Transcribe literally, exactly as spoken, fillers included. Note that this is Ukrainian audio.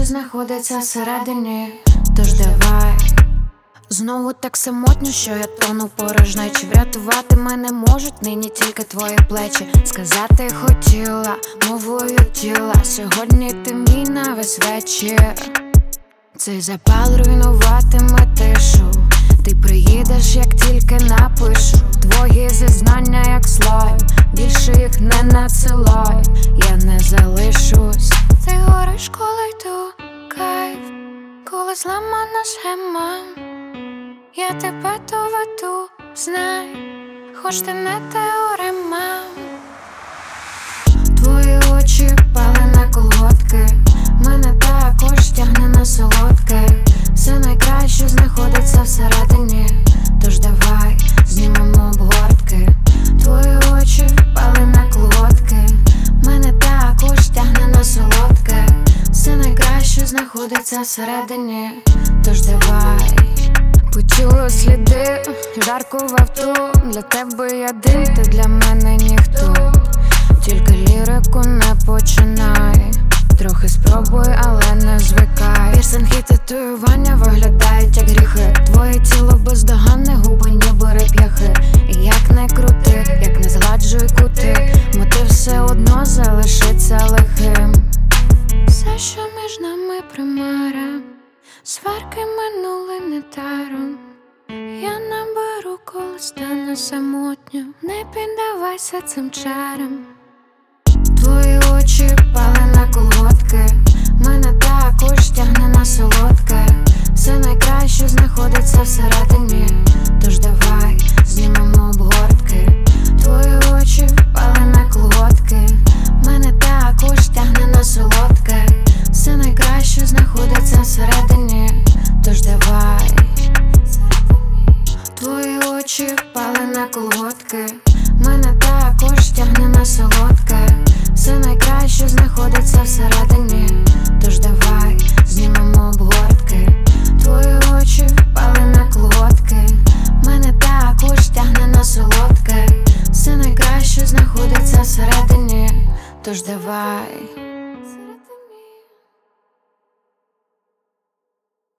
що знаходиться всередині. Тож давай. Знову так самотньо, що я тону порожнечі. Врятувати мене можуть нині тільки твої плечі. Сказати хотіла мовою тіла. Сьогодні ти мій на весь вечір. Цей запал руйнуватиме тишу. Ти приїдеш, як тільки напишу. Твої зізнання, як слайм, більше їх не надсилай. Я не залишусь. Ти гориш, коли йду, кайф, коли зламана схема. Я тебе доведу, знай, хоч ти не теорема. Твої очі пали на колготки. Мене також тягне на солодке. Все найкраще знаходиться всередині. Тож давай знімемо обгортки. Твої очі пали на колготки. Мене також тягне на солодке. Все найкраще знаходиться всередині. Тож давай. Почула сліди, жарко в авто. Для тебе я дим, ти для мене ніхто. Тільки лірику не починай. Трохи спробуй, але не звикай. Пірсинги, татуювання виглядають як гріхи. Твоє тіло бездоганне, губи ніби реп'яхи. І як не крути, як не згладжуй кути, мотив все одно залишиться лихим. Все, що між нами примара, сварки минули нетаром. Я наберу, коли стане самотньо. Не піддавайся цим чарам. Твої очі пали